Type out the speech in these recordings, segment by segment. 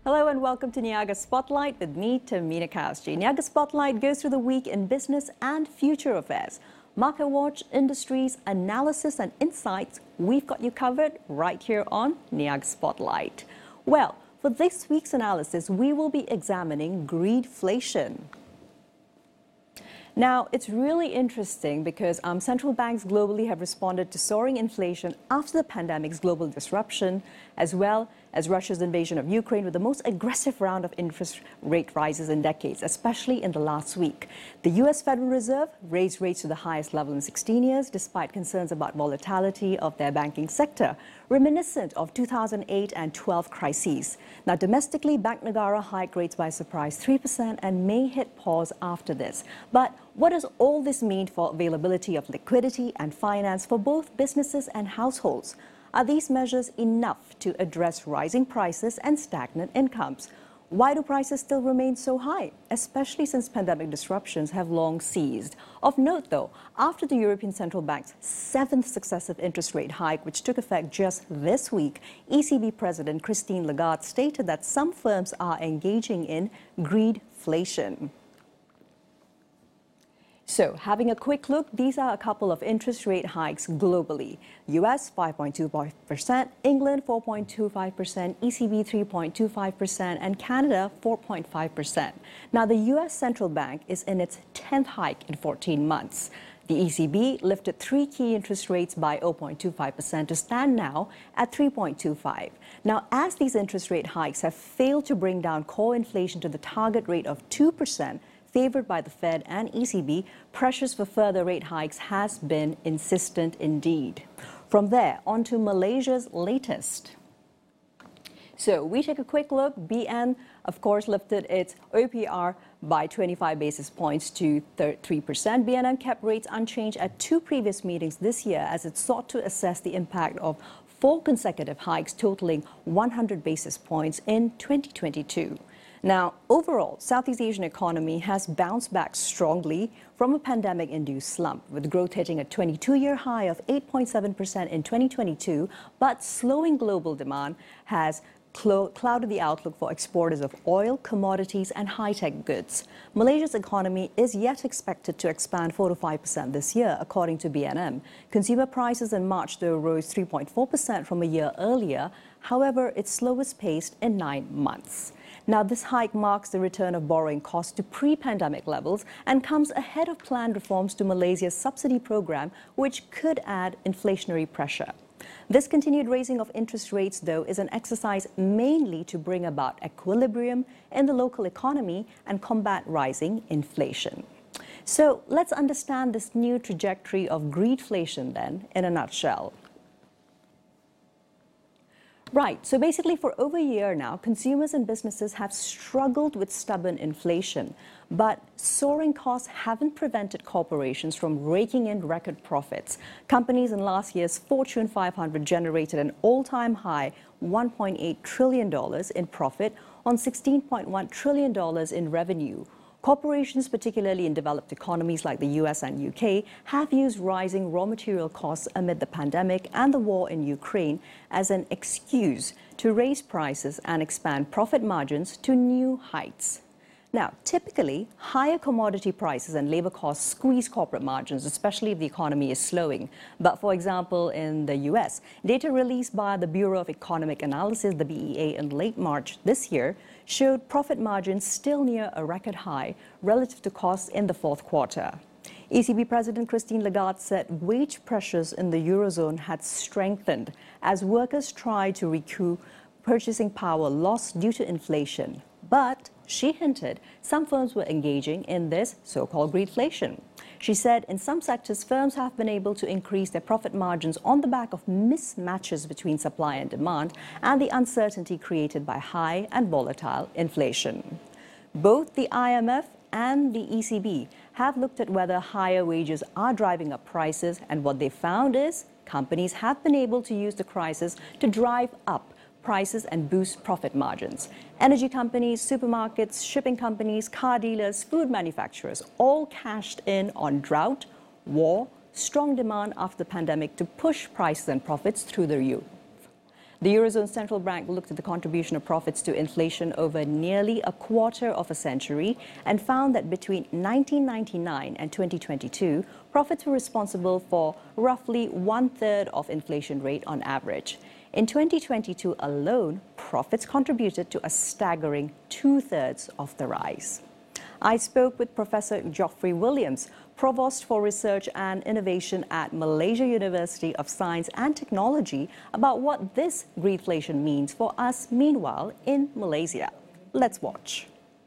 Hello and welcome to Niaga Spotlight with me, Tamina Kowski. Niaga Spotlight goes through the week in business and future affairs. Market watch, industries, analysis and insights, we've got you covered right here on Niaga Spotlight. Well, for this week's analysis, we will be examining greedflation. Now, it's really interesting because central banks globally have responded to soaring inflation after the pandemic's global disruption, as well as Russia's invasion of Ukraine with the most aggressive round of interest rate rises in decades, especially in the last week. The U.S. Federal Reserve raised rates to the highest level in 16 years, despite concerns about volatility of their banking sector, reminiscent of 2008 and 12 crises. Now, domestically, Bank Negara hiked rates by a surprise 3% and may hit pause after this. But what does all this mean for availability of liquidity and finance for both businesses and households? Are these measures enough to address rising prices and stagnant incomes? Why do prices still remain so high, especially since pandemic disruptions have long ceased? Of note, though, after the European Central Bank's 7th successive interest rate hike, which took effect just this week, ECB President Christine Lagarde stated that some firms are engaging in greedflation. So, having a quick look, these are a couple of interest rate hikes globally. US 5.25%, England 4.25%, ECB 3.25%, and Canada 4.5%. Now, the US Central Bank is in its 10th hike in 14 months. The ECB lifted 3 key interest rates by 0.25% to stand now at 3.25. Now, as these interest rate hikes have failed to bring down core inflation to the target rate of 2%, favored by the Fed and ECB, pressures for further rate hikes has been insistent indeed. From there, on to Malaysia's latest. So we take a quick look. BN, of course, lifted its OPR by 25 basis points to 3%. BNM kept rates unchanged at 2 previous meetings this year as it sought to assess the impact of 4 consecutive hikes totaling 100 basis points in 2022. Now, overall, Southeast Asian economy has bounced back strongly from a pandemic-induced slump, with growth hitting a 22-year high of 8.7% in 2022, but slowing global demand has clouded the outlook for exporters of oil, commodities and high-tech goods. Malaysia's economy is yet expected to expand 4 to 5% this year, according to BNM. Consumer prices in March, though, rose 3.4% from a year earlier, however, its slowest pace in 9 months. Now, this hike marks the return of borrowing costs to pre-pandemic levels and comes ahead of planned reforms to Malaysia's subsidy program, which could add inflationary pressure. This continued raising of interest rates, though, is an exercise mainly to bring about equilibrium in the local economy and combat rising inflation. So let's understand this new trajectory of greedflation then in a nutshell. Right, so basically for over a year now, consumers and businesses have struggled with stubborn inflation, but soaring costs haven't prevented corporations from raking in record profits. Companies in last year's Fortune 500 generated an all-time high $1.8 trillion in profit on $16.1 trillion in revenue. Corporations, particularly in developed economies like the US and UK, have used rising raw material costs amid the pandemic and the war in Ukraine as an excuse to raise prices and expand profit margins to new heights. Now, typically, higher commodity prices and labor costs squeeze corporate margins, especially if the economy is slowing. But for example, in the US, data released by the Bureau of Economic Analysis, the BEA, in late March this year showed profit margins still near a record high relative to costs in the 4th quarter. ECB President Christine Lagarde said wage pressures in the Eurozone had strengthened as workers tried to recoup purchasing power lost due to inflation. But she hinted some firms were engaging in this so-called greedflation. She said in some sectors, firms have been able to increase their profit margins on the back of mismatches between supply and demand and the uncertainty created by high and volatile inflation. Both the IMF and the ECB have looked at whether higher wages are driving up prices, and what they found is companies have been able to use the crisis to drive up prices and boost profit margins. Energy companies, supermarkets, shipping companies, car dealers, food manufacturers all cashed in on drought, war, strong demand after the pandemic to push prices and profits through the roof. The Eurozone Central Bank looked at the contribution of profits to inflation over nearly a quarter of a century and found that between 1999 and 2022, profits were responsible for roughly one-third of inflation rate on average. In 2022 alone, profits contributed to a staggering two-thirds of the rise. I spoke with Professor Geoffrey Williams, Provost for Research and Innovation at Malaysia University of Science and Technology, about what this greedflation means for us, meanwhile, in Malaysia. Let's watch.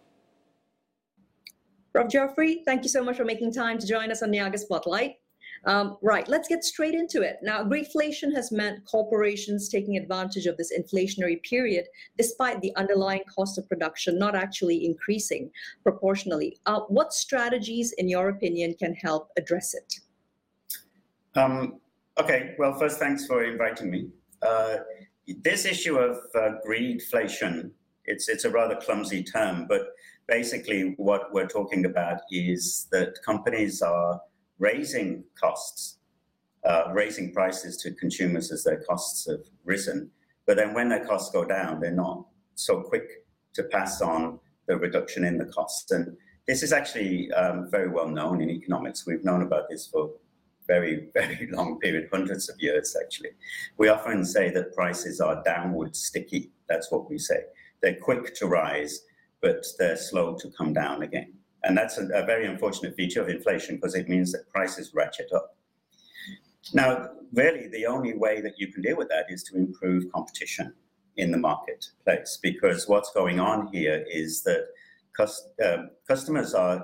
Prof. Geoffrey, thank you so much for making time to join us on Niaga Spotlight. Right, let's get straight into it. Now, greedflation has meant corporations taking advantage of this inflationary period, despite the underlying cost of production not actually increasing proportionally. What strategies, in your opinion, can help address it? Okay, well, first, thanks for inviting me. This issue of greedflation, it's a rather clumsy term, but basically what we're talking about is that companies are raising costs, raising prices to consumers as their costs have risen. But then when their costs go down, they're not so quick to pass on the reduction in the costs. And this is actually very well known in economics. We've known about this for very, very long period, hundreds of years, actually. We often say that prices are downward sticky. That's what we say. They're quick to rise, but they're slow to come down again. And that's a very unfortunate feature of inflation because it means that prices ratchet up. Now, really, the only way that you can deal with that is to improve competition in the marketplace, because what's going on here is that customers are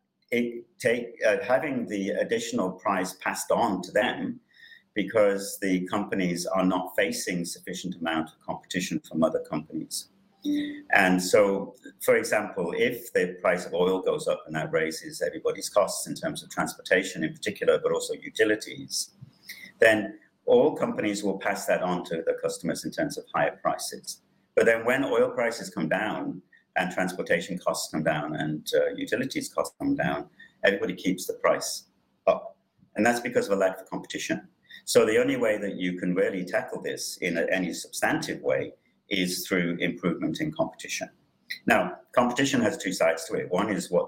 having the additional price passed on to them because the companies are not facing sufficient amount of competition from other companies. And so, for example, if the price of oil goes up and that raises everybody's costs in terms of transportation in particular, but also utilities, then all companies will pass that on to the customers in terms of higher prices. But then when oil prices come down and transportation costs come down and utilities costs come down, everybody keeps the price up. And that's because of a lack of competition. So the only way that you can really tackle this in any substantive way is through improvement in competition. Now, competition has two sides to it. One is what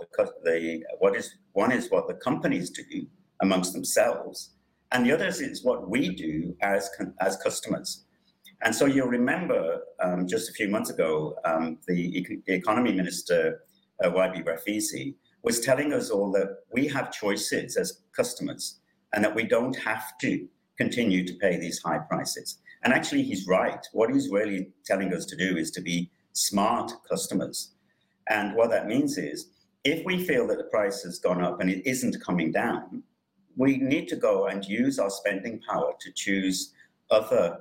the companies do amongst themselves, and the other is what we do as customers. And so you'll remember just a few months ago, the economy minister, YB Rafizi, was telling us all that we have choices as customers and that we don't have to continue to pay these high prices. And actually, he's right. What he's really telling us to do is to be smart customers. And what that means is, if we feel that the price has gone up and it isn't coming down, we need to go and use our spending power to choose other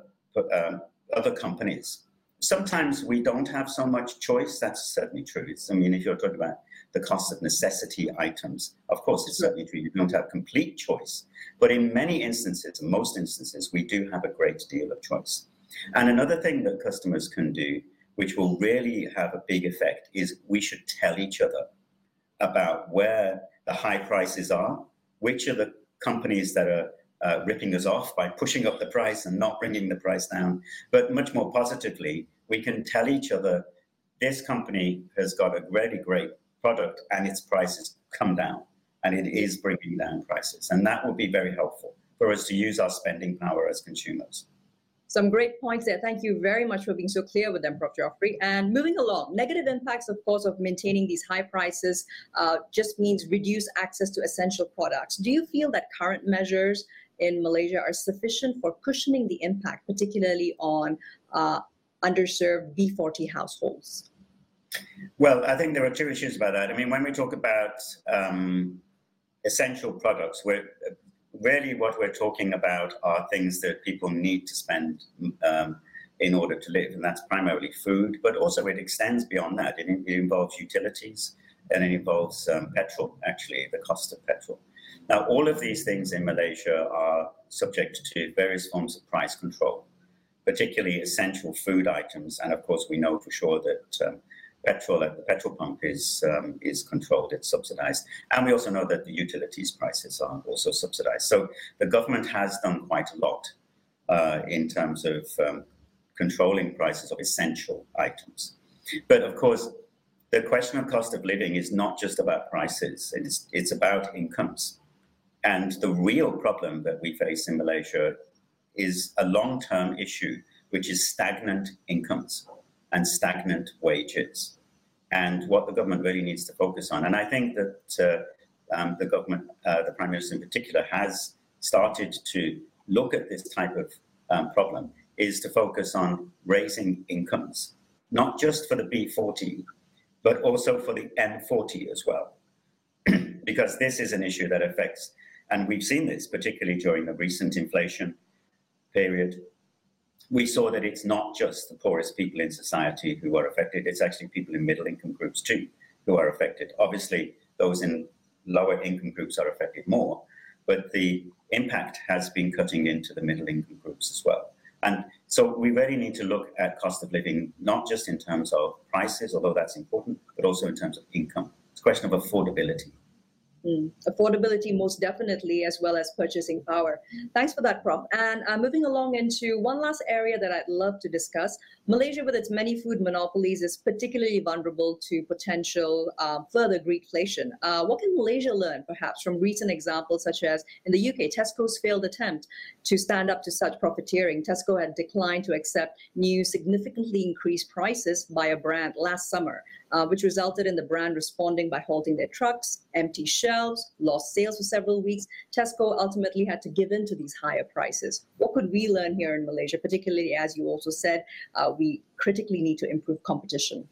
companies. Sometimes we don't have so much choice. That's certainly true. If you're talking about the cost of necessity items, of course, it's certainly true. You don't have complete choice. But in many instances, in most instances, we do have a great deal of choice. And another thing that customers can do, which will really have a big effect, is we should tell each other about where the high prices are, which are the companies that are ripping us off by pushing up the price and not bringing the price down. But much more positively, we can tell each other, this company has got a really great product and its prices come down, and it is bringing down prices. And that will be very helpful for us to use our spending power as consumers. Some great points there. Thank you very much for being so clear with them, Prof. Geoffrey. And moving along, negative impacts, of course, of maintaining these high prices just means reduced access to essential products. Do you feel that current measures in Malaysia are sufficient for cushioning the impact, particularly on underserved B40 households? Well, I think there are two issues about that. When we talk about essential products, really what we're talking about are things that people need to spend in order to live, and that's primarily food, but also it extends beyond that. It involves utilities, and it involves petrol, actually, the cost of petrol. Now, all of these things in Malaysia are subject to various forms of price control, particularly essential food items, and of course we know for sure that petrol at the petrol pump is controlled, it's subsidized. And we also know that the utilities prices are also subsidized. So the government has done quite a lot in terms of controlling prices of essential items. But of course, the question of cost of living is not just about prices, it's about incomes. And the real problem that we face in Malaysia is a long-term issue, which is stagnant incomes and stagnant wages, and what the government really needs to focus on. And I think that the government, the Prime Minister in particular, has started to look at this type of problem, is to focus on raising incomes, not just for the B40, but also for the M40 as well, because this is an issue that affects, and we've seen this particularly during the recent inflation period. We saw that it's not just the poorest people in society who are affected, it's actually people in middle income groups too who are affected. Obviously, those in lower income groups are affected more, but the impact has been cutting into the middle income groups as well. And so we really need to look at cost of living, not just in terms of prices, although that's important, but also in terms of income. It's a question of affordability. Affordability, most definitely, as well as purchasing power. Thanks for that, Prof. And moving along into one last area that I'd love to discuss. Malaysia, with its many food monopolies, is particularly vulnerable to potential further greedflation. What can Malaysia learn, perhaps, from recent examples such as in the UK, Tesco's failed attempt to stand up to such profiteering? Tesco had declined to accept new significantly increased prices by a brand last summer, which resulted in the brand responding by halting their trucks, empty shelves, lost sales for several weeks. Tesco ultimately had to give in to these higher prices. What could we learn here in Malaysia, particularly, as you also said, we critically need to improve competition?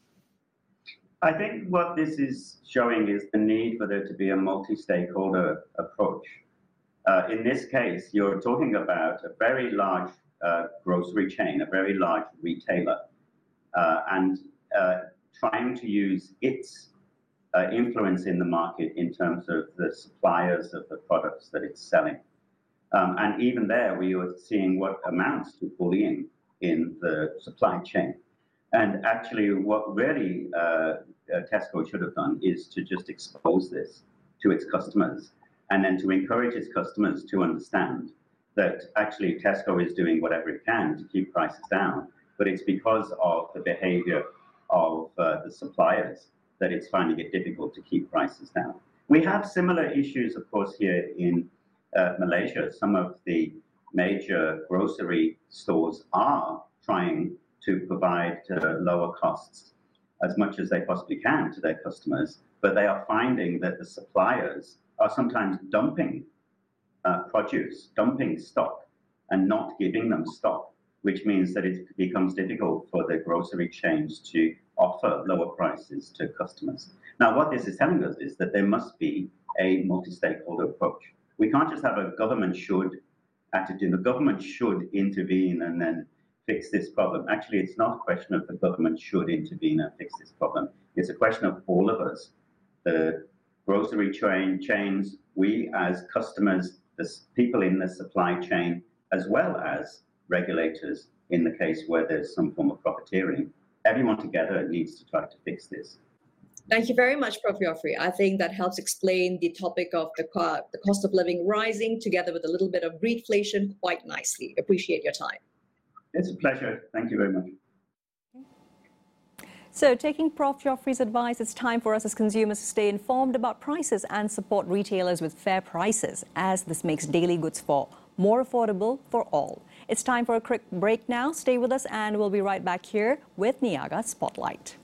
I think what this is showing is the need for there to be a multi-stakeholder approach. In this case, you're talking about a very large grocery chain, a very large retailer, and trying to use its influence in the market in terms of the suppliers of the products that it's selling. And even there, we were seeing what amounts to bullying in the supply chain. And actually, what really Tesco should have done is to just expose this to its customers, and then to encourage its customers to understand that actually Tesco is doing whatever it can to keep prices down, but it's because of the behavior of the suppliers that it's finding it difficult to keep prices down. We have similar issues, of course, here in Malaysia. Some of the major grocery stores are trying to provide lower costs as much as they possibly can to their customers, but they are finding that the suppliers are sometimes dumping produce, dumping stock, and not giving them stock, which means that it becomes difficult for the grocery chains to offer lower prices to customers. Now, what this is telling us is that there must be a multi-stakeholder approach. We can't just have a government should attitude. The government should intervene and then fix this problem. Actually, it's not a question of the government should intervene and fix this problem. It's a question of all of us, the grocery chains, we as customers, the people in the supply chain, as well as regulators in the case where there's some form of profiteering. Everyone together needs to try to fix this. Thank you very much, Prof. Yofri. I think that helps explain the topic of the cost of living rising together with a little bit of greedflation quite nicely. Appreciate your time. It's a pleasure. Thank you very much. So, taking Prof. Yofri's advice, it's time for us as consumers to stay informed about prices and support retailers with fair prices, as this makes daily goods more affordable for all. It's time for a quick break now. Stay with us and we'll be right back here with Niaga Spotlight.